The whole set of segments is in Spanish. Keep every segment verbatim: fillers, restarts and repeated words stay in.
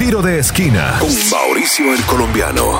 Tiro de Esquina con Mauricio el Colombiano.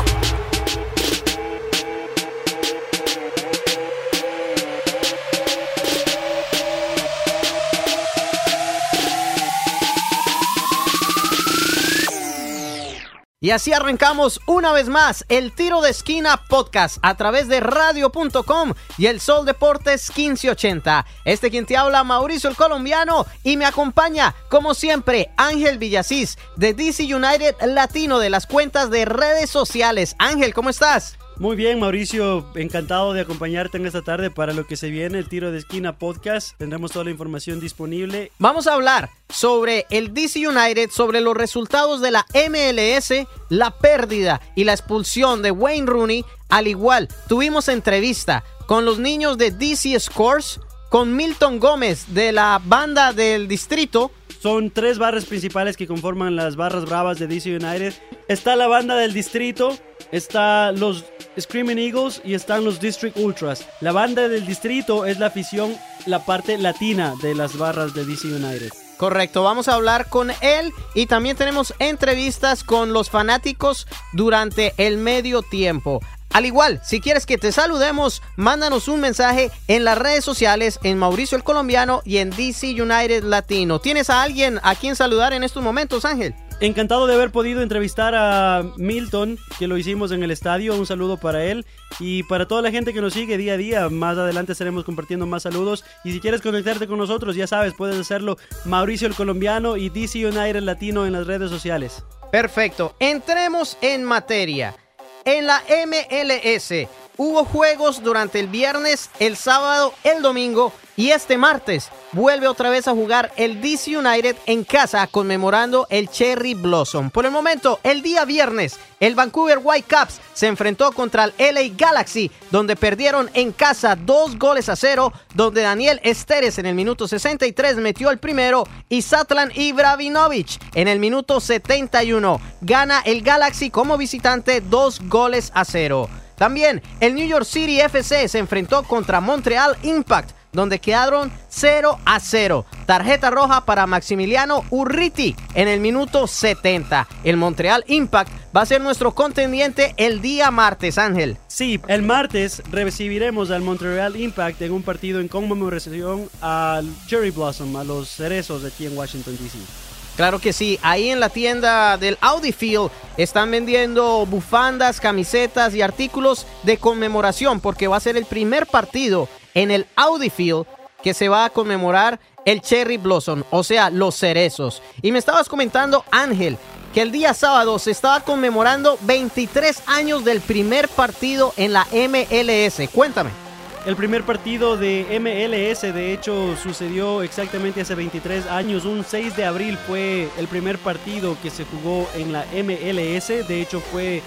Y así arrancamos una vez más el Tiro de Esquina Podcast a través de radio punto com y el Sol Deportes quince ochenta. Este quien te habla, Mauricio el Colombiano, y me acompaña, como siempre, Ángel Villasís de D C United Latino de las cuentas de redes sociales. Ángel, ¿cómo estás? Muy bien, Mauricio, encantado de acompañarte en esta tarde para lo que se viene, el Tiro de Esquina Podcast. Tendremos toda la información disponible. Vamos a hablar sobre el D C United, sobre los resultados de la M L S, la pérdida y la expulsión de Wayne Rooney. Al igual, tuvimos entrevista con los niños de D C Scores, con Milton Gómez de la banda del distrito. Son tres barras principales que conforman las barras bravas de D C United. Está la banda del distrito, está los Screaming Eagles y están los District Ultras. La banda del distrito es la afición, la parte latina de las barras de D C United. Correcto, vamos a hablar con él y también tenemos entrevistas con los fanáticos durante el medio tiempo. Al igual, si quieres que te saludemos, mándanos un mensaje en las redes sociales, en Mauricio el Colombiano y en D C United Latino. ¿Tienes a alguien a quien saludar en estos momentos, Ángel? Encantado de haber podido entrevistar a Milton, que lo hicimos en el estadio. Un saludo para él y para toda la gente que nos sigue día a día. Más adelante estaremos compartiendo más saludos. Y si quieres conectarte con nosotros, ya sabes, puedes hacerlo Mauricio el Colombiano y D C United Latino en las redes sociales. Perfecto, entremos en materia. En la M L S hubo juegos durante el viernes, el sábado, el domingo y este martes vuelve otra vez a jugar el D C United en casa conmemorando el Cherry Blossom. Por el momento, el día viernes, el Vancouver Whitecaps se enfrentó contra el L A Galaxy, donde perdieron en casa dos goles a cero, donde Daniel Esteres en el minuto sesenta y tres metió el primero y Satlan Ibrahimovic en el minuto setenta y uno. Gana el Galaxy como visitante dos goles a cero. También el New York City F C se enfrentó contra Montreal Impact, donde quedaron cero a cero. Tarjeta roja para Maximiliano Urruti en el minuto setenta. El Montreal Impact va a ser nuestro contendiente el día martes, Ángel. Sí, el martes recibiremos al Montreal Impact en un partido en conmemoración al Cherry Blossom, a los cerezos de aquí en Washington, D C Claro que sí, ahí en la tienda del Audi Field están vendiendo bufandas, camisetas y artículos de conmemoración, porque va a ser el primer partido en el Audi Field que se va a conmemorar el Cherry Blossom, o sea, los cerezos. Y me estabas comentando, Ángel, que el día sábado se estaba conmemorando veintitrés años del primer partido en la M L S. Cuéntame. El primer partido de M L S, de hecho, sucedió exactamente hace veintitrés años. Un seis de abril fue el primer partido que se jugó en la M L S. De hecho, fue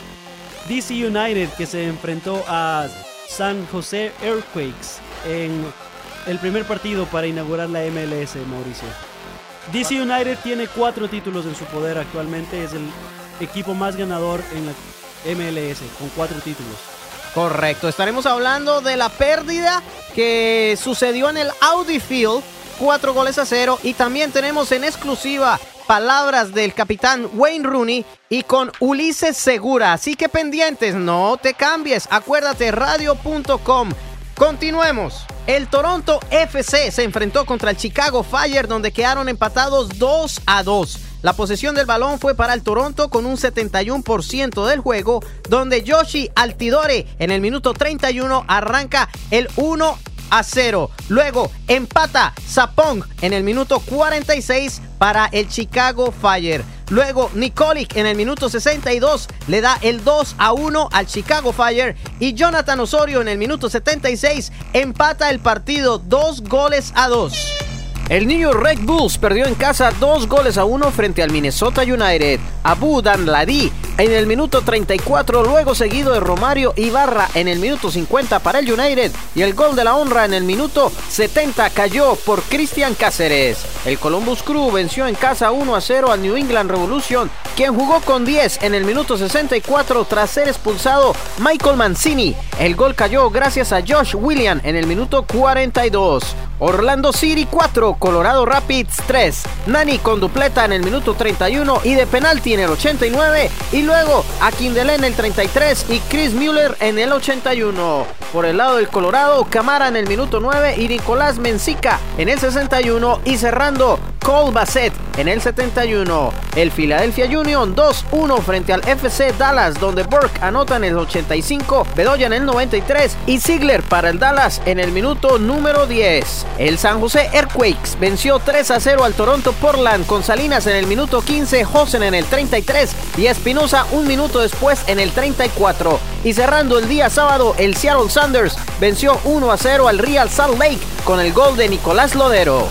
D C United que se enfrentó a San Jose Earthquakes en el primer partido para inaugurar la M L S, Mauricio. D C United tiene cuatro títulos en su poder actualmente. Es el equipo más ganador en la M L S, con cuatro títulos. Correcto, estaremos hablando de la pérdida que sucedió en el Audi Field, cuatro goles a cero, y también tenemos en exclusiva palabras del capitán Wayne Rooney y con Ulises Segura, así que pendientes, no te cambies, acuérdate, radio punto com. Continuemos. El Toronto F C se enfrentó contra el Chicago Fire, donde quedaron empatados dos a dos. La posesión del balón fue para el Toronto con un setenta y uno por ciento del juego, donde Yoshi Altidore en el minuto treinta y uno arranca el uno a cero. Luego empata Sapong en el minuto cuarenta y seis para el Chicago Fire. Luego Nikolic en el minuto sesenta y dos le da el dos a uno al Chicago Fire. Y Jonathan Osorio en el minuto setenta y seis empata el partido dos goles a dos. El New York Red Bulls perdió en casa dos goles a uno frente al Minnesota United. Abu Danladi en el minuto treinta y cuatro, luego seguido de Romario Ibarra en el minuto cincuenta para el United, y el gol de la honra en el minuto setenta cayó por Cristian Cáceres. El Columbus Crew venció en casa uno a cero al New England Revolution, quien jugó con diez en el minuto sesenta y cuatro tras ser expulsado Michael Mancini. El gol cayó gracias a Josh Williams en el minuto cuarenta y dos. Orlando City cuatro, Colorado Rapids tres. Nani con dupleta en el minuto treinta y uno y de penalti en el ochenta y nueve. Y luego Akindele en el treinta y tres y Chris Mueller en el ochenta y uno. Por el lado del Colorado, Camara en el minuto nueve y Nicolás Menzica en el sesenta y uno. Y cerrando Cole Bassett en el setenta y uno. El Philadelphia Union dos uno frente al F C Dallas, donde Burke anota en el ochenta y cinco, Bedoya en el noventa y tres y Ziegler para el Dallas en el minuto número diez. El San José Earthquakes venció tres a cero al Toronto Portland con Salinas en el minuto quince, Hosen en el treinta y tres y Espinosa un minuto después en el treinta y cuatro. Y cerrando el día sábado, el Seattle Sounders venció uno a cero al Real Salt Lake con el gol de Nicolás Lodero.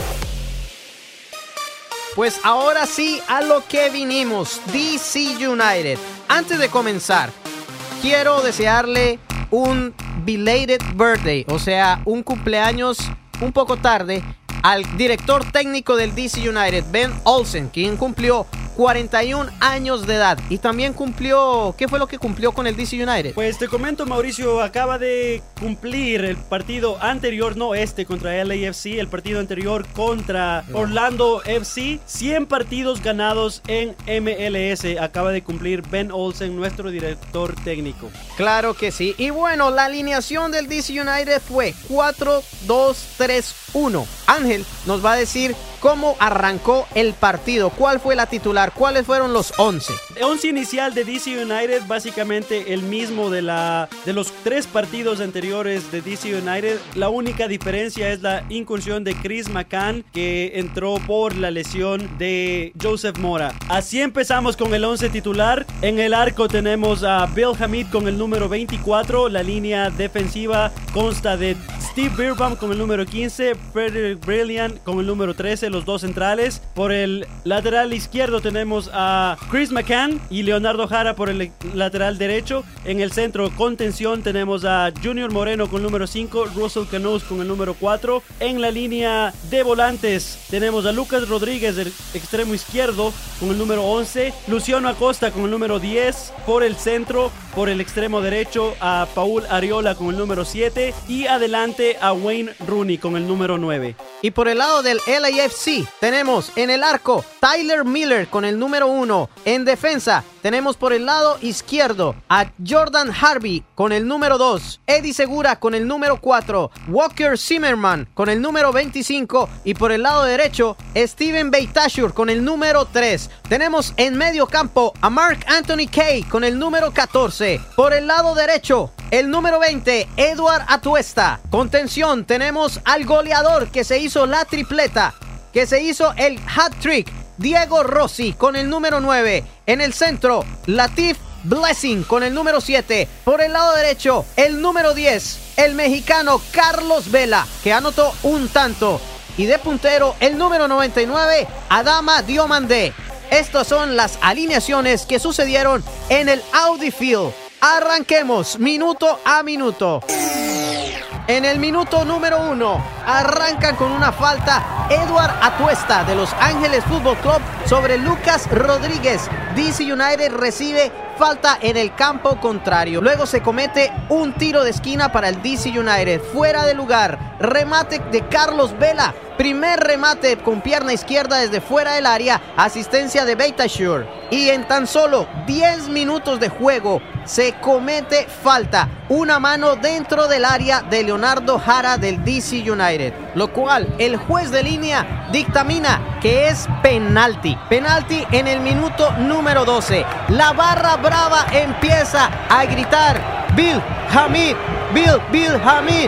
Pues ahora sí a lo que vinimos, D C United. Antes de comenzar, quiero desearle un belated birthday, o sea, un cumpleaños un poco tarde al director técnico del D C United, Ben Olsen, quien cumplió cuarenta y un años de edad. Y también cumplió... ¿Qué fue lo que cumplió con el D C United? Pues te comento, Mauricio, acaba de cumplir el partido anterior, no este contra L A F C, el partido anterior contra Orlando F C. cien partidos ganados en M L S. Acaba de cumplir Ben Olsen, nuestro director técnico. Claro que sí. Y bueno, la alineación del D C United fue cuatro dos tres uno. Ángel nos va a decir cómo arrancó el partido, cuál fue la titular, cuáles fueron los once. El once inicial de D C United, básicamente el mismo de, la, de los tres partidos anteriores de D C United. La única diferencia es la incursión de Chris McCann, que entró por la lesión de Joseph Mora. Así empezamos con el once titular. En el arco tenemos a Bill Hamid con el número veinticuatro. La línea defensiva consta de Steve Birbaum con el número quince, Frederick Brilliant con el número trece, los dos centrales. Por el lateral izquierdo tenemos a Chris McCann y Leonardo Jara por el lateral derecho. En el centro contención tenemos a Junior Moreno con el número cinco, Russell Canoes con el número cuatro. En la línea de volantes tenemos a Lucas Rodríguez del extremo izquierdo con el número once, Luciano Acosta con el número diez. Por el centro, por el extremo derecho, a Paul Arriola con el número siete y adelante a Wayne Rooney con el número nueve. Y por el lado del L A F C tenemos en el arco Tyler Miller con el número uno. En defensa tenemos por el lado izquierdo a Jordan Harvey con el número dos, Eddie Segura con el número cuatro, Walker Zimmerman con el número veinticinco y por el lado derecho Steven Beitashour con el número tres. Tenemos en medio campo a Mark Anthony Kaye con el número catorce. Por el lado derecho el número veinte, Edward Atuesta. Contención, tenemos al goleador que se hizo la tripleta, que se hizo el hat-trick, Diego Rossi con el número nueve. En el centro, Latif Blessing con el número siete. Por el lado derecho, el número diez, el mexicano Carlos Vela, que anotó un tanto. Y de puntero, el número noventa y nueve, Adama Diomandé. Estas son las alineaciones que sucedieron en el Audi Field. Arranquemos minuto a minuto. En el minuto número uno, arrancan con una falta Edward Atuesta de Los Ángeles Fútbol Club sobre Lucas Rodríguez. D C United recibe falta en el campo contrario. Luego se comete un tiro de esquina para el D C United. Fuera de lugar, remate de Carlos Vela. Primer remate con pierna izquierda desde fuera del área. Asistencia de Beitashour. Y en tan solo diez minutos de juego se comete falta. Una mano dentro del área de Leonardo Jara del D C United. Lo cual el juez de línea dictamina que es penalti. Penalti en el minuto número doce. La barra brava empieza a gritar: Bill Hamid, Bill, Bill Hamid.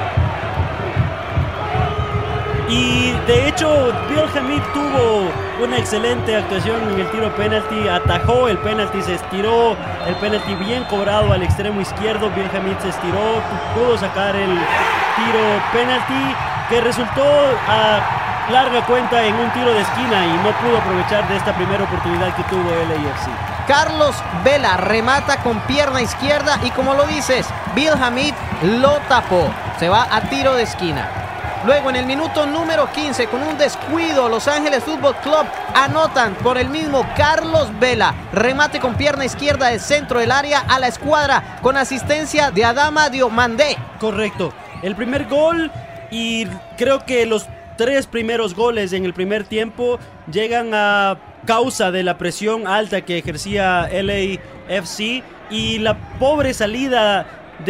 Y de hecho, Bill Hamid tuvo una excelente actuación en el tiro penalti. Atajó el penalti, se estiró. El penalti bien cobrado al extremo izquierdo. Bill Hamid se estiró, pudo sacar el tiro penalti, que resultó a larga cuenta en un tiro de esquina y no pudo aprovechar de esta primera oportunidad que tuvo el L A F C. Carlos Vela remata con pierna izquierda y, como lo dices, Bill Hamid lo tapó. Se va a tiro de esquina. Luego en el minuto número quince, con un descuido, Los Ángeles Fútbol Club anotan por el mismo Carlos Vela. Remate con pierna izquierda del centro del área a la escuadra con asistencia de Adama Diomandé. Correcto. El primer gol y creo que los tres primeros goles en el primer tiempo llegan a causa de la presión alta que ejercía L A F C y la pobre salida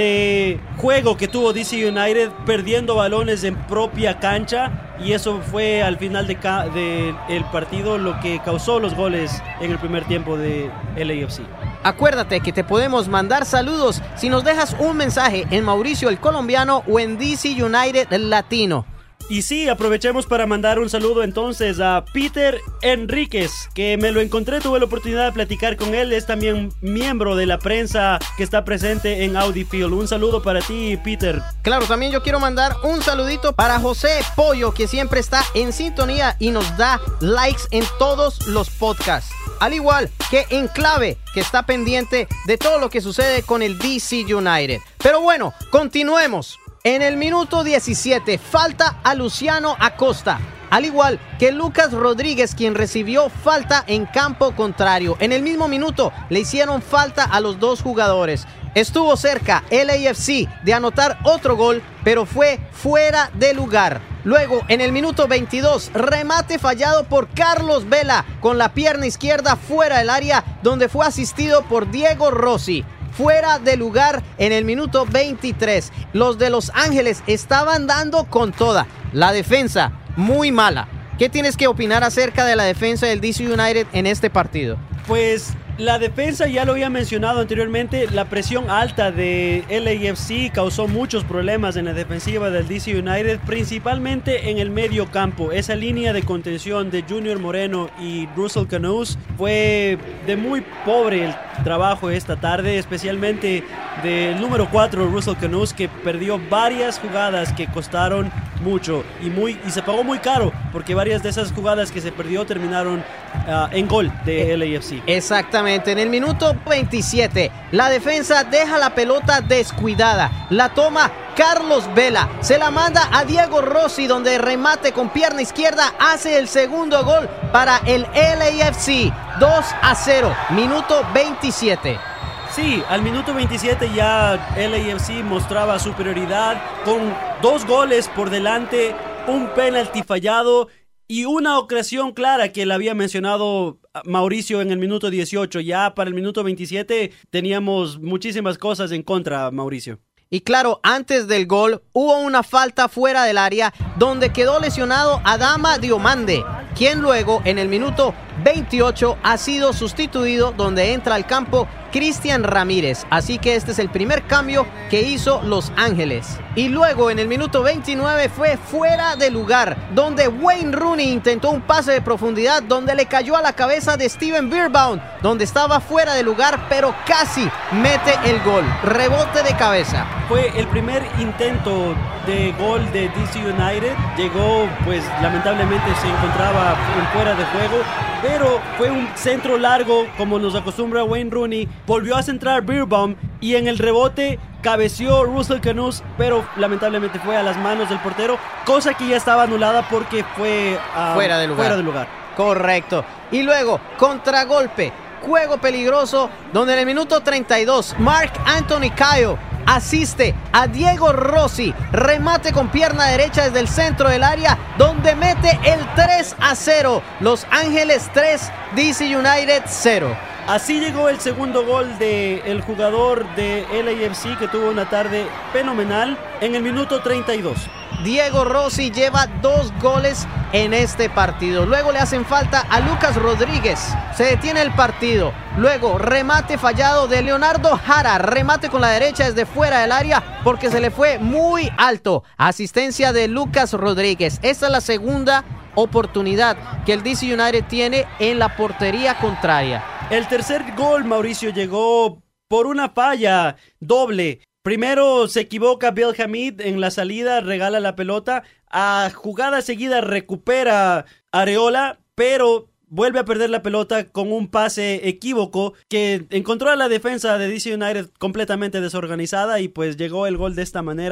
de juego que tuvo D C United perdiendo balones en propia cancha, y eso fue al final de, de el partido lo que causó los goles en el primer tiempo de L A F C. Acuérdate que te podemos mandar saludos si nos dejas un mensaje en Mauricio el Colombiano o en D C United Latino. Y sí, aprovechemos para mandar un saludo entonces a Peter Enríquez, que me lo encontré, tuve la oportunidad de platicar con él, es también miembro de la prensa que está presente en Audi Field. Un saludo para ti, Peter. Claro, también yo quiero mandar un saludito para José Pollo, que siempre está en sintonía y nos da likes en todos los podcasts. Al igual que Enclave, que está pendiente de todo lo que sucede con el D C United. Pero bueno, continuemos. En el minuto diecisiete, falta a Luciano Acosta, al igual que Lucas Rodríguez, quien recibió falta en campo contrario. En el mismo minuto le hicieron falta a los dos jugadores. Estuvo cerca L A F C de anotar otro gol, pero fue fuera de lugar. Luego, en el minuto veintidós, remate fallado por Carlos Vela con la pierna izquierda fuera del área, donde fue asistido por Diego Rossi. Fuera de lugar en el minuto veintitrés. Los de Los Ángeles estaban dando con toda. La defensa, muy mala. ¿Qué tienes que opinar acerca de la defensa del D C United en este partido? Pues la defensa, ya lo había mencionado anteriormente, la presión alta de L A F C causó muchos problemas en la defensiva del D C United, principalmente en el medio campo. Esa línea de contención de Junior Moreno y Russell Canoes fue de muy pobre el trabajo esta tarde, especialmente del número cuatro, Russell Canoes, que perdió varias jugadas que costaron mucho y, muy, y se pagó muy caro, porque varias de esas jugadas que se perdió terminaron uh, en gol de L A F C. Exactamente. En el minuto veintisiete, la defensa deja la pelota descuidada. La toma Carlos Vela. Se la manda a Diego Rossi, donde remate con pierna izquierda hace el segundo gol para el L A F C. dos a cero. Minuto veintisiete. Sí, al minuto veintisiete ya L A F C mostraba superioridad con dos goles por delante, un penalti fallado y una ocasión clara que le había mencionado Mauricio en el minuto dieciocho. Ya para el minuto veintisiete teníamos muchísimas cosas en contra, Mauricio. Y claro, antes del gol hubo una falta fuera del área donde quedó lesionado Adama Diomandé, quien luego en el minuto veintiocho ha sido sustituido, donde entra al campo Cristian Ramírez. Así que este es el primer cambio que hizo Los Ángeles. Y luego en el minuto veintinueve fue fuera de lugar, donde Wayne Rooney intentó un pase de profundidad donde le cayó a la cabeza de Steven Beerbaum, donde estaba fuera de lugar, pero casi mete el gol. Rebote de cabeza. Fue el primer intento de gol de D C United. Llegó, pues lamentablemente se encontraba en fuera de juego, pero fue un centro largo como nos acostumbra Wayne Rooney. Volvió a centrar Beerbaum y en el rebote cabeció Russell Canoes, pero lamentablemente fue a las manos del portero, cosa que ya estaba anulada porque fue uh, fuera de lugar. fuera de lugar. Correcto. Y luego, contragolpe, juego peligroso, donde en el minuto treinta y dos, Mark Anthony Cayo asiste a Diego Rossi, remate con pierna derecha desde el centro del área, donde mete el tres a cero. Los Ángeles tres, D C United cero. Así llegó el segundo gol del jugador de L A F C, que tuvo una tarde fenomenal en el minuto treinta y dos. Diego Rossi lleva dos goles en este partido. Luego le hacen falta a Lucas Rodríguez. Se detiene el partido. Luego remate fallado de Leonardo Jara. Remate con la derecha desde fuera del área porque se le fue muy alto. Asistencia de Lucas Rodríguez. Esta es la segunda oportunidad que el D C United tiene en la portería contraria. El tercer gol, Mauricio, llegó por una falla doble. Primero se equivoca Bill Hamid en la salida, regala la pelota. A jugada seguida recupera Areola, pero vuelve a perder la pelota con un pase equívoco que encontró a la defensa de D C United completamente desorganizada, y pues llegó el gol de esta manera.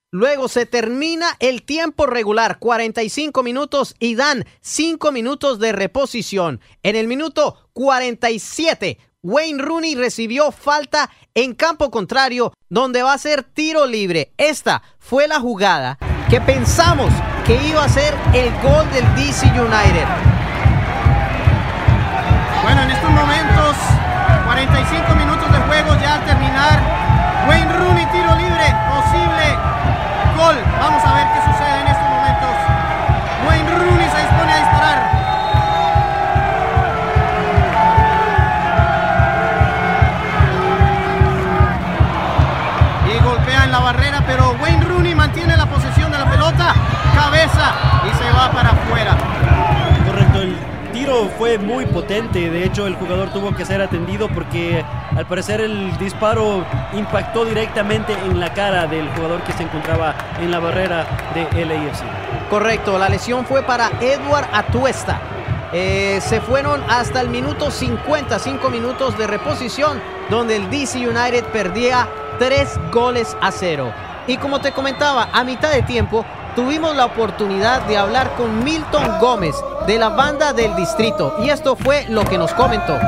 Luego se termina el tiempo regular, cuarenta y cinco minutos, y dan cinco minutos de reposición. En el minuto cuarenta y siete, Wayne Rooney recibió falta en campo contrario, donde va a ser tiro libre. Esta fue la jugada que pensamos que iba a ser el gol del D C United. Bueno, en estos momentos, cuarenta y cinco minutos de juego ya al terminar. Wayne Rooney, tiro libre, posible gol. Vamos a ver qué sucede en estos momentos. Wayne Rooney se dispone a disparar. Y golpea en la barrera, pero Wayne Rooney mantiene la posesión de la pelota. Cabeza y se va para afuera. Correcto, el tiro fue muy potente. De hecho, el jugador tuvo que ser atendido porque al parecer el disparo impactó directamente en la cara del jugador que se encontraba en la barrera de L A F C. Correcto, la lesión fue para Edward Atuesta. Eh, se fueron hasta el minuto cincuenta, cinco minutos de reposición, donde el D C United perdía tres goles a cero. Y como te comentaba, a mitad de tiempo tuvimos la oportunidad de hablar con Milton Gómez de la banda del distrito, y esto fue lo que nos comentó.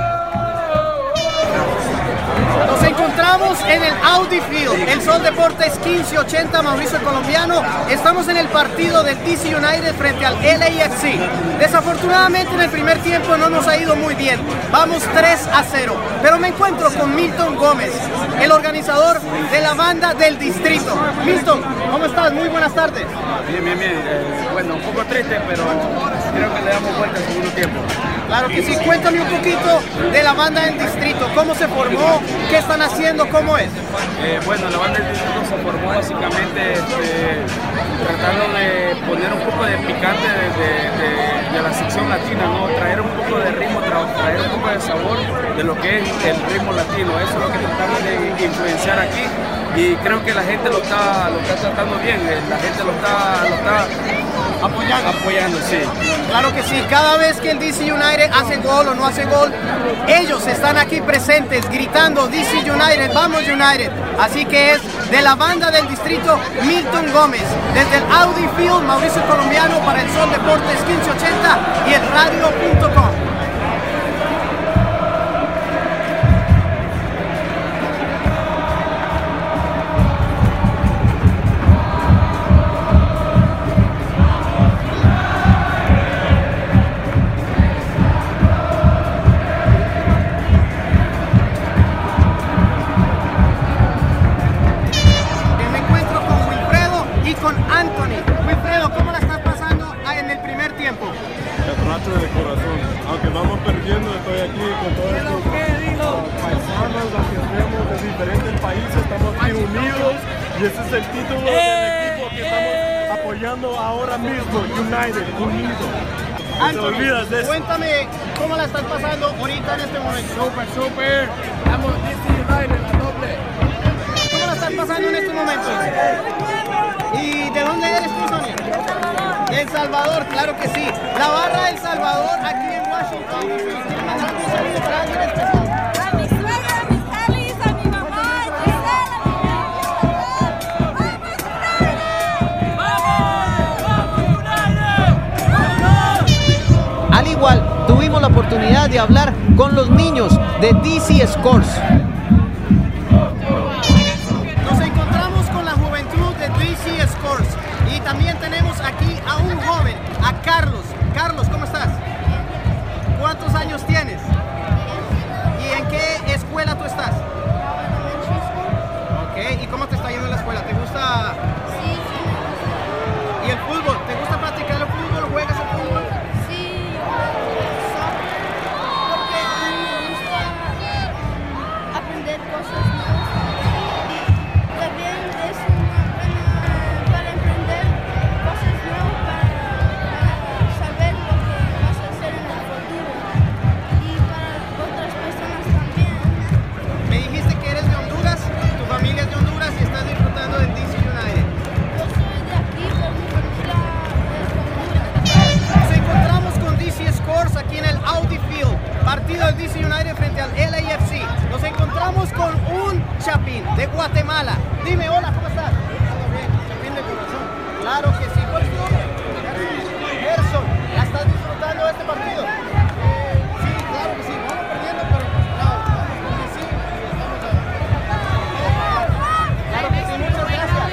Nos encontramos en el Audi Field, el Sol Deportes quince ochenta, Mauricio el Colombiano. Estamos en el partido del D C United frente al L A F C. Desafortunadamente en el primer tiempo no nos ha ido muy bien. Vamos tres a cero. Pero me encuentro con Milton Gómez, el organizador de la banda del distrito. Milton, ¿cómo estás? Muy buenas tardes. Bien, bien, bien. Eh, bueno, un poco triste, pero creo que le damos vuelta al segundo tiempo. Claro que sí. Cuéntame un poquito de la banda del distrito. ¿Cómo se formó? ¿Qué están haciendo? ¿Cómo es? Eh, bueno, la banda del distrito se formó básicamente este, tratando de poner un poco de picante de, de, de, de la sección latina, ¿no? Traer un poco de ritmo, tra traer un poco de sabor de lo que es el ritmo latino. Eso es lo que tratamos de influenciar aquí. Y creo que la gente lo está, lo está tratando bien, la gente lo está, lo está apoyando. apoyando, sí. Claro que sí, cada vez que el D C United hace gol o no hace gol, ellos están aquí presentes gritando D C United, vamos United. Así que es de la banda del distrito Milton Gómez, desde el Audi Field, Mauricio Colombiano para el Sol Deportes quince ochenta y el radio punto com. De corazón, aunque vamos perdiendo, estoy aquí con todos estos paisanos, aunque estemos de diferentes países, estamos aquí unidos y ese es el título del equipo que estamos apoyando ahora mismo, United, unidos. Anthony, cuéntame cómo la estás pasando ahorita en este momento. Súper, súper, estamos D C United, la doble. ¿Cómo la estás pasando en estos momentos? ¿Y de dónde eres tú, Sonia? De El Salvador, claro que sí. La barra de El Salvador aquí en Washington. ¿Te mandaron un saludo para alguien especial? A mi suegra, a mis Alice, a mi mamá, a Gisela, a mi ¡Vamos! Al igual, tuvimos la oportunidad de hablar con los niños de D C Scores. Nos encontramos con la juventud de D C Scores y también tenemos aquí a un joven, a Carlos. Carlos, ¿cómo estás? ¿Cuántos años tienes? ¿Y en qué escuela tú estás? Ok, ¿y cómo te está yendo en la escuela? ¿Te gusta? Sí, sí. ¿Y el fútbol? ¿Te gusta practicar el fútbol? ¿Juegas el fútbol? Sí, porque a mí me gusta aprender cosas nuevas. También es una buena para aprender cosas nuevas, para, para saber lo que vas a hacer en el futuro y para otras personas también. Me dijiste que eres de Honduras, tu familia es de Honduras y estás disfrutando del D C United. Yo soy de aquí, pero mi familia es de Honduras. Nos encontramos con D C Scores aquí en el Audi Field, partido del D C United frente al L A F C. Nos encontramos con un chapín de Guatemala. Dime, hola, ¿cómo estás? Todo bien, chapín Claro que sí. ¿Cuál es tu nombre? Gerson. ¿Ya estás disfrutando de este partido? Eh, sí, claro que sí. Vamos perdiendo, pero pues claro, vamos porque sí. Estamos a... Claro que sí, muchas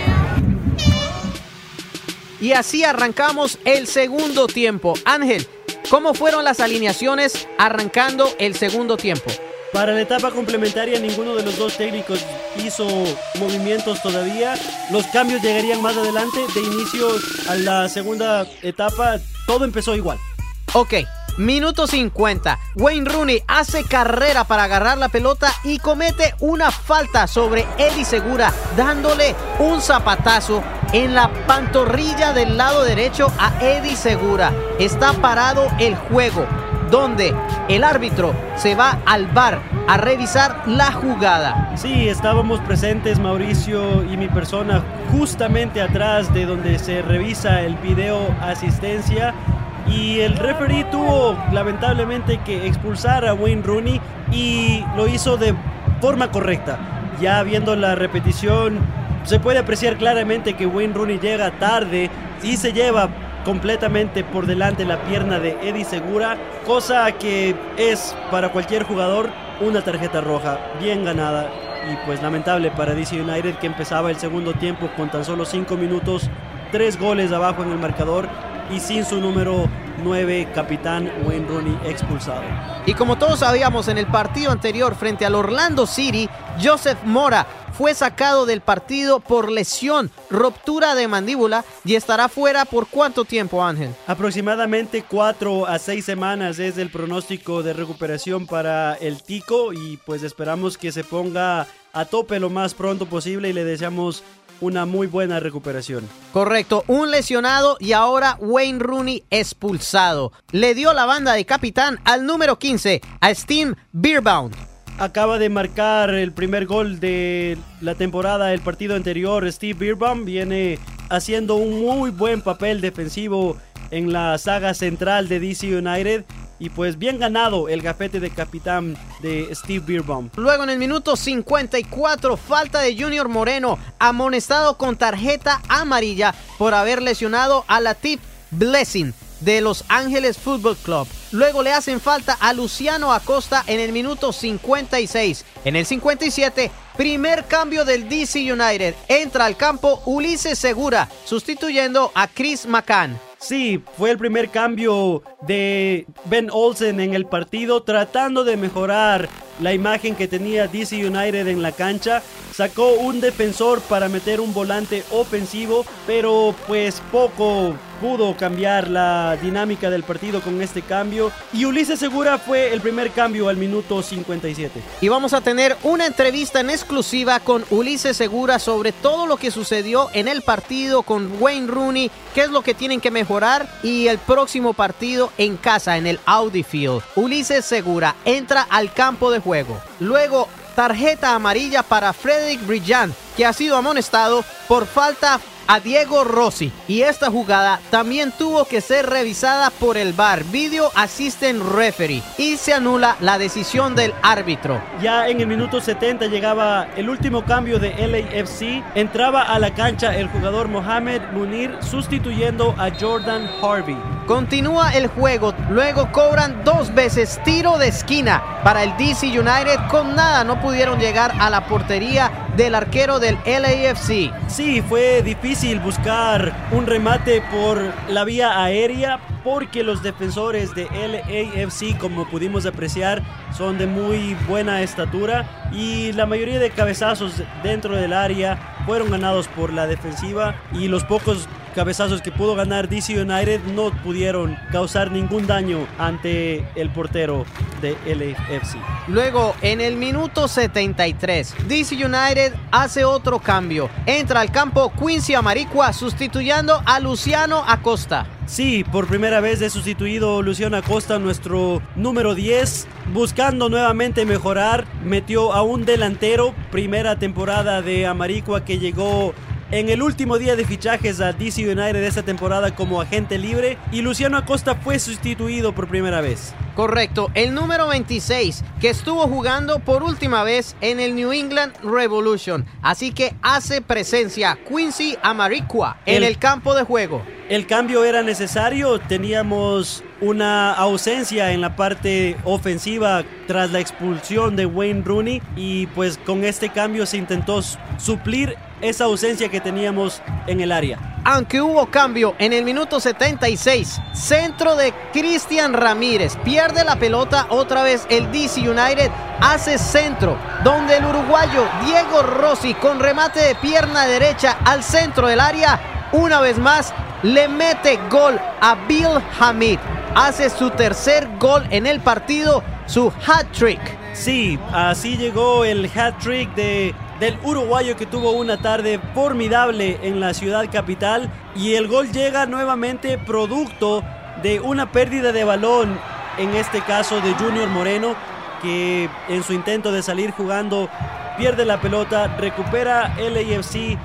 gracias. Y así arrancamos el segundo tiempo. Ángel, ¿cómo fueron las alineaciones arrancando el segundo tiempo? Para la etapa complementaria, ninguno de los dos técnicos hizo movimientos todavía. Los cambios llegarían más adelante. De inicio a la segunda etapa, todo empezó igual. Ok, minuto cincuenta. Wayne Rooney hace carrera para agarrar la pelota y comete una falta sobre Eddie Segura, dándole un zapatazo en la pantorrilla del lado derecho a Eddie Segura. Está parado el juego, donde el árbitro se va al V A R a revisar la jugada. Sí, estábamos presentes, Mauricio y mi persona, justamente atrás de donde se revisa el video asistencia, y el referee tuvo lamentablemente que expulsar a Wayne Rooney y lo hizo de forma correcta. Ya viendo la repetición, se puede apreciar claramente que Wayne Rooney llega tarde y se lleva completamente por delante la pierna de Eddie Segura, cosa que es para cualquier jugador una tarjeta roja bien ganada. Y pues lamentable para D C United, que empezaba el segundo tiempo con tan solo cinco minutos, tres goles abajo en el marcador y sin su número nueve, capitán Wayne Rooney, expulsado. Y como todos sabíamos, en el partido anterior frente al Orlando City, Joseph Mora fue sacado del partido por lesión, ruptura de mandíbula, y estará fuera por ¿cuánto tiempo, Ángel? Aproximadamente cuatro a seis semanas es el pronóstico de recuperación para el Tico, y pues esperamos que se ponga a tope lo más pronto posible y le deseamos una muy buena recuperación. Correcto, un lesionado y ahora Wayne Rooney expulsado. Le dio la banda de capitán al número quince, a Steve Beerbaum. Acaba de marcar el primer gol de la temporada del partido anterior. Steve Beerbaum viene haciendo un muy buen papel defensivo en la saga central de D C United. Y pues bien ganado el gafete de capitán de Steve Beerbaum. Luego en el minuto cincuenta y cuatro, falta de Junior Moreno, amonestado con tarjeta amarilla por haber lesionado a Latif Blessing de Los Ángeles Football Club. Luego le hacen falta a Luciano Acosta en el minuto cincuenta y seis. En el cincuenta y siete, primer cambio del D C United. Entra al campo Ulises Segura, sustituyendo a Chris McCann. Sí, fue el primer cambio de Ben Olsen en el partido, tratando de mejorar la imagen que tenía D C United en la cancha. Sacó un defensor para meter un volante ofensivo, pero pues poco pudo cambiar la dinámica del partido con este cambio. Y Ulises Segura fue el primer cambio al minuto cincuenta y siete. Y vamos a tener una entrevista en exclusiva con Ulises Segura sobre todo lo que sucedió en el partido con Wayne Rooney, qué es lo que tienen que mejorar, y el próximo partido en casa en el Audi Field. Ulises Segura entra al campo de juego. Luego, tarjeta amarilla para Frederick Brillant, que ha sido amonestado por falta a Diego Rossi, y esta jugada también tuvo que ser revisada por el V A R, Video Assistant Referee, y se anula la decisión del árbitro. Ya en el minuto setenta llegaba el último cambio de L A F C, entraba a la cancha el jugador Mohamed Munir sustituyendo a Jordan Harvey. Continúa el juego, luego cobran dos veces tiro de esquina para el D C United, con nada no pudieron llegar a la portería del arquero del L A F C. Sí, fue difícil buscar un remate por la vía aérea porque los defensores de L A F C, como pudimos apreciar, son de muy buena estatura y la mayoría de cabezazos dentro del área fueron ganados por la defensiva, y los pocos cabezazos que pudo ganar D C United no pudieron causar ningún daño ante el portero de L A F C. Luego, en el minuto setenta y tres, D C United hace otro cambio. Entra al campo Quincy Amarikwa sustituyendo a Luciano Acosta. Sí, por primera vez es sustituido Luciano Acosta, nuestro número diez, buscando nuevamente mejorar. Metió a un delantero, primera temporada de Amarikwa que llegó en el último día de fichajes a D C United de esta temporada como agente libre y Luciano Acosta fue sustituido por primera vez. Correcto, el número veintiséis que estuvo jugando por última vez en el New England Revolution. Así que hace presencia Quincy Amarikwa en el, el campo de juego. El cambio era necesario, teníamos una ausencia en la parte ofensiva tras la expulsión de Wayne Rooney y pues con este cambio se intentó suplir esa ausencia que teníamos en el área. Aunque hubo cambio en el minuto setenta y seis, centro de Cristian Ramírez, pierde la pelota otra vez el D C United, hace centro, donde el uruguayo Diego Rossi con remate de pierna derecha al centro del área, una vez más le mete gol a Bill Hamid, hace su tercer gol en el partido, su hat-trick. Sí, así llegó el hat-trick de... del uruguayo que tuvo una tarde formidable en la ciudad capital y el gol llega nuevamente producto de una pérdida de balón, en este caso de Junior Moreno, que en su intento de salir jugando pierde la pelota, recupera el L A F C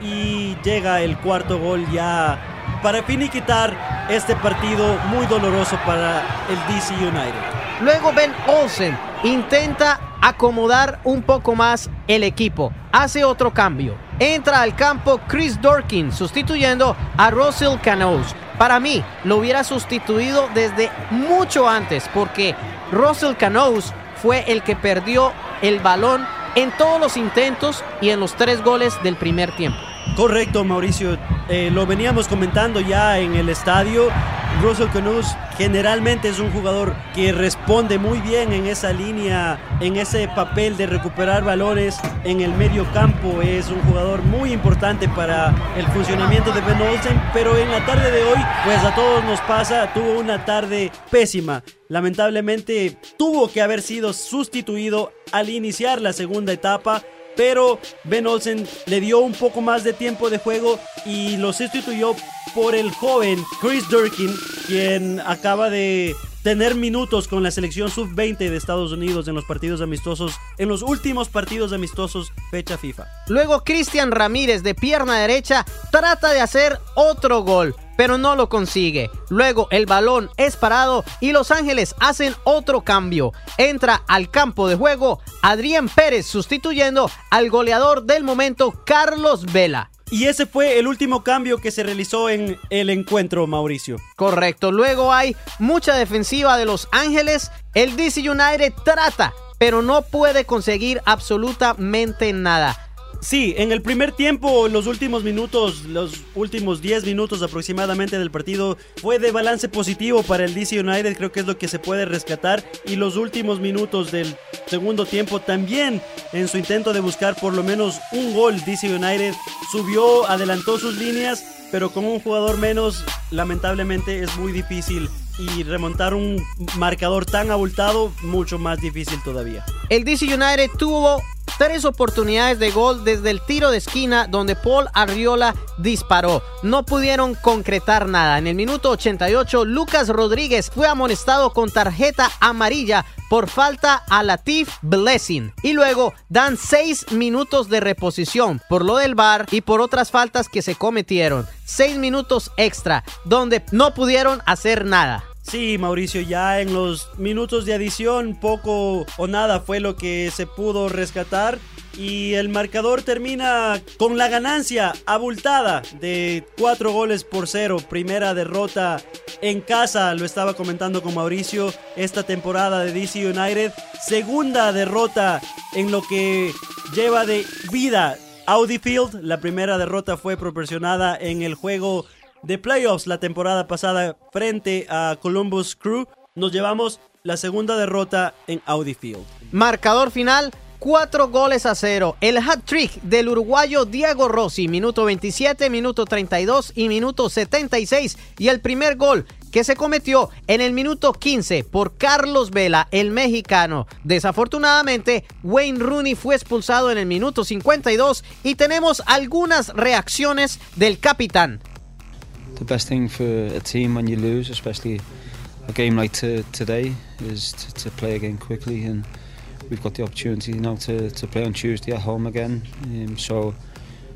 y llega el cuarto gol ya para finiquitar este partido muy doloroso para el D C United. Luego Ben Olsen intenta acomodar un poco más el equipo, hace otro cambio, entra al campo Chris Dorkin sustituyendo a Russell Canoes. Para mí lo hubiera sustituido desde mucho antes porque Russell Canoes fue el que perdió el balón en todos los intentos y en los tres goles del primer tiempo. Correcto, Mauricio, eh, lo veníamos comentando ya en el estadio. Russell Canoes generalmente es un jugador que responde muy bien en esa línea, en ese papel de recuperar balones en el medio campo. Es un jugador muy importante para el funcionamiento de Ben Olsen, pero en la tarde de hoy, pues a todos nos pasa, tuvo una tarde pésima. Lamentablemente tuvo que haber sido sustituido al iniciar la segunda etapa, pero Ben Olsen le dio un poco más de tiempo de juego y lo sustituyó por el joven Chris Durkin, quien acaba de tener minutos con la selección sub veinte de Estados Unidos en los partidos amistosos, en los últimos partidos amistosos fecha FIFA. Luego Cristian Ramírez de pierna derecha trata de hacer otro gol, pero no lo consigue. Luego el balón es parado y Los Ángeles hacen otro cambio. Entra al campo de juego Adrián Pérez sustituyendo al goleador del momento Carlos Vela. Y ese fue el último cambio que se realizó en el encuentro, Mauricio. Correcto, luego hay mucha defensiva de Los Ángeles. El D C United trata, pero no puede conseguir absolutamente nada. Sí, en el primer tiempo, los últimos minutos, los últimos diez minutos aproximadamente del partido fue de balance positivo para el D C United, creo que es lo que se puede rescatar, y los últimos minutos del segundo tiempo también en su intento de buscar por lo menos un gol. D C United subió, adelantó sus líneas, pero con un jugador menos lamentablemente es muy difícil, y remontar un marcador tan abultado mucho más difícil todavía. El D C United tuvo tres oportunidades de gol desde el tiro de esquina donde Paul Arriola disparó. No pudieron concretar nada. En el minuto ochenta y ocho, Lucas Rodríguez fue amonestado con tarjeta amarilla por falta a Latif Blessing. Y luego dan seis minutos de reposición por lo del V A R y por otras faltas que se cometieron. Seis minutos extra donde no pudieron hacer nada. Sí, Mauricio, ya en los minutos de adición poco o nada fue lo que se pudo rescatar y el marcador termina con la ganancia abultada de cuatro goles por cero. Primera derrota en casa, lo estaba comentando con Mauricio, esta temporada de D C United. Segunda derrota en lo que lleva de vida Audi Field. La primera derrota fue proporcionada en el juego de playoffs la temporada pasada frente a Columbus Crew. Nos llevamos la segunda derrota en Audi Field. Marcador final, cuatro goles a cero. El hat-trick del uruguayo Diego Rossi, minuto veintisiete, minuto treinta y dos y minuto setenta y seis. Y el primer gol que se cometió en el minuto quince por Carlos Vela, el mexicano. Desafortunadamente, Wayne Rooney fue expulsado en el minuto cincuenta y dos y tenemos algunas reacciones del capitán. The best thing for a team when you lose, especially a game like to, today, is to, to play again quickly, and we've got the opportunity now to, to play on Tuesday at home again. Um, so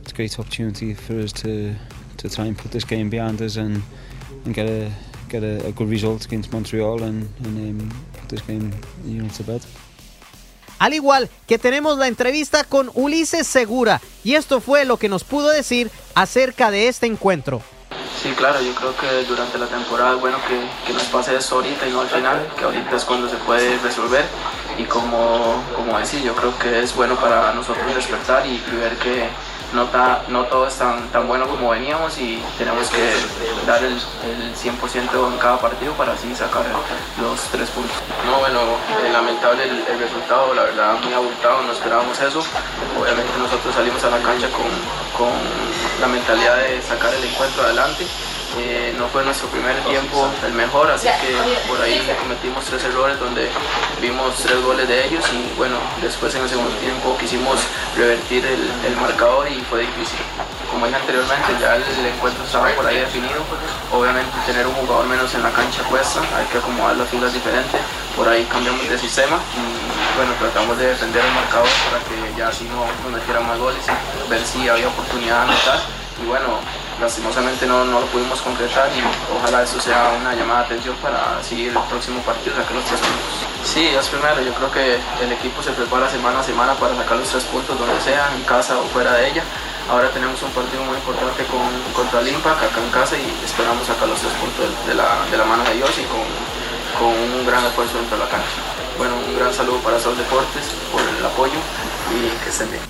it's a great opportunity for us to to try and put this game behind us and and get a get a, a good result against Montreal and, and um, put this game, you know, to bed. Al igual que tenemos la entrevista con Ulises Segura, y esto fue lo que nos pudo decir acerca de este encuentro. Sí, claro, yo creo que durante la temporada es bueno que, que nos pase eso ahorita y no al final, que ahorita es cuando se puede resolver, y como, como decía, yo creo que es bueno para nosotros despertar y, y ver que no, ta, no todo es tan, tan bueno como veníamos y tenemos que dar el, el cien por ciento en cada partido para así sacar los tres puntos. No, bueno, eh, lamentable el, el resultado, la verdad muy abultado, no esperábamos eso. Obviamente nosotros salimos a la cancha con, con la mentalidad de sacar el encuentro adelante. Eh, no fue nuestro primer tiempo el mejor, así que por ahí cometimos tres errores donde vimos tres goles de ellos y bueno, después en el segundo tiempo quisimos revertir el, el marcador y fue difícil. Como dije anteriormente, ya el, el encuentro estaba por ahí definido, obviamente tener un jugador menos en la cancha cuesta, hay que acomodar las filas diferentes, por ahí cambiamos de sistema y bueno, tratamos de defender el marcador para que ya así no nos metieran más goles y ver si había oportunidad de anotar y bueno, lastimosamente no, no lo pudimos concretar y ojalá eso sea una llamada de atención para seguir el próximo partido, sacar los tres puntos. Sí, es primero, yo creo que el equipo se prepara semana a semana para sacar los tres puntos donde sea, en casa o fuera de ella. Ahora tenemos un partido muy importante con, contra el Impact acá en casa y esperamos sacar los tres puntos de, de, la, de la mano de Dios y con, con un gran esfuerzo dentro de la cancha. Bueno, un gran saludo para Sol Deportes por el apoyo y que estén bien.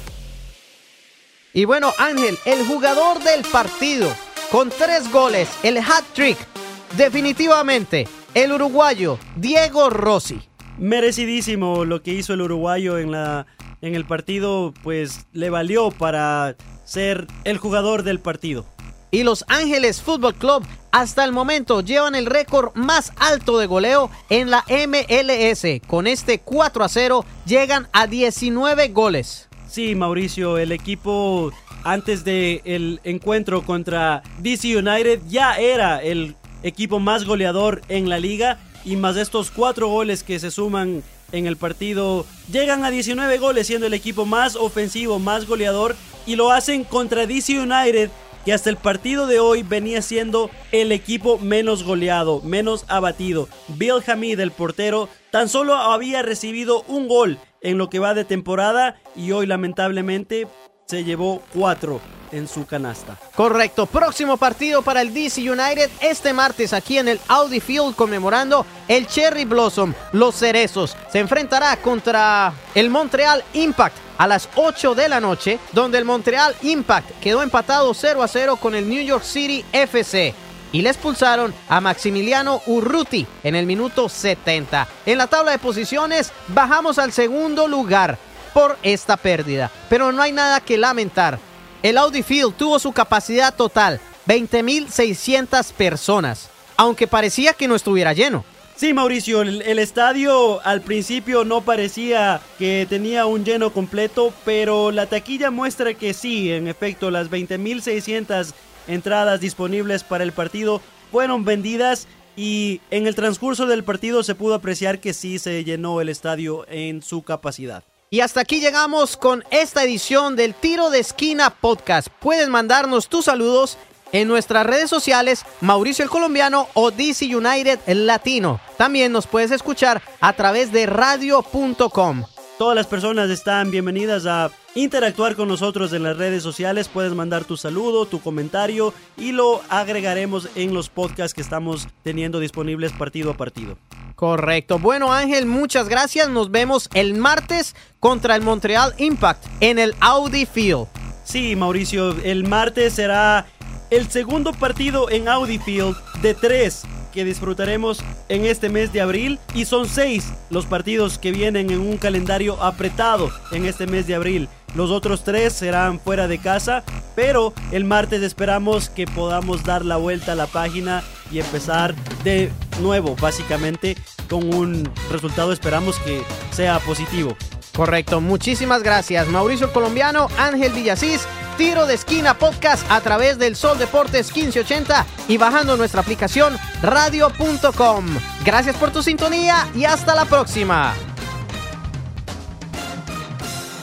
Y bueno, Ángel, el jugador del partido, con tres goles, el hat-trick, definitivamente, el uruguayo Diego Rossi. Merecidísimo lo que hizo el uruguayo en, la, en el partido, pues le valió para ser el jugador del partido. Y Los Ángeles Fútbol Club hasta el momento llevan el récord más alto de goleo en la M L S. Con este cuatro a cero llegan a diecinueve goles. Sí, Mauricio, el equipo antes del encuentro contra D C United ya era el equipo más goleador en la liga y más estos cuatro goles que se suman en el partido llegan a diecinueve goles, siendo el equipo más ofensivo, más goleador, y lo hacen contra D C United, que hasta el partido de hoy venía siendo el equipo menos goleado, menos abatido. Bill Hamid, el portero, tan solo había recibido un gol en lo que va de temporada y hoy lamentablemente se llevó cuatro en su canasta. Correcto, próximo partido para el D C United este martes aquí en el Audi Field conmemorando el Cherry Blossom. Los Cerezos se enfrentará contra el Montreal Impact a las ocho de la noche, donde el Montreal Impact quedó empatado cero a cero con el New York City F C. Y le expulsaron a Maximiliano Urruti en el minuto setenta. En la tabla de posiciones bajamos al segundo lugar por esta pérdida. Pero no hay nada que lamentar. El Audi Field tuvo su capacidad total, veinte mil seiscientas personas, aunque parecía que no estuviera lleno. Sí, Mauricio, el, el estadio al principio no parecía que tenía un lleno completo, pero la taquilla muestra que sí, en efecto, las veinte mil seiscientas entradas disponibles para el partido fueron vendidas y en el transcurso del partido se pudo apreciar que sí se llenó el estadio en su capacidad. Y hasta aquí llegamos con esta edición del Tiro de Esquina Podcast. Puedes mandarnos tus saludos en nuestras redes sociales, Mauricio el Colombiano o D C United Latino. También nos puedes escuchar a través de radio punto com. Todas las personas están bienvenidas a interactuar con nosotros en las redes sociales. Puedes mandar tu saludo, tu comentario y lo agregaremos en los podcasts que estamos teniendo disponibles partido a partido. Correcto. Bueno, Ángel, muchas gracias. Nos vemos el martes contra el Montreal Impact en el Audi Field. Sí, Mauricio, el martes será el segundo partido en Audi Field de tres que disfrutaremos en este mes de abril, y son seis los partidos que vienen en un calendario apretado en este mes de abril. Los otros tres serán fuera de casa, pero el martes esperamos que podamos dar la vuelta a la página y empezar de nuevo, básicamente con un resultado, esperamos que sea positivo. Correcto, muchísimas gracias Mauricio el Colombiano, Ángel Villasís. Tiro de Esquina Podcast a través del Sol Deportes quince ochenta y bajando nuestra aplicación radio punto com. Gracias por tu sintonía y hasta la próxima.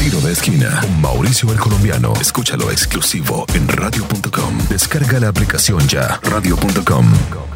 Tiro de Esquina con Mauricio el Colombiano. Escúchalo exclusivo en radio punto com. Descarga la aplicación ya. radio punto com.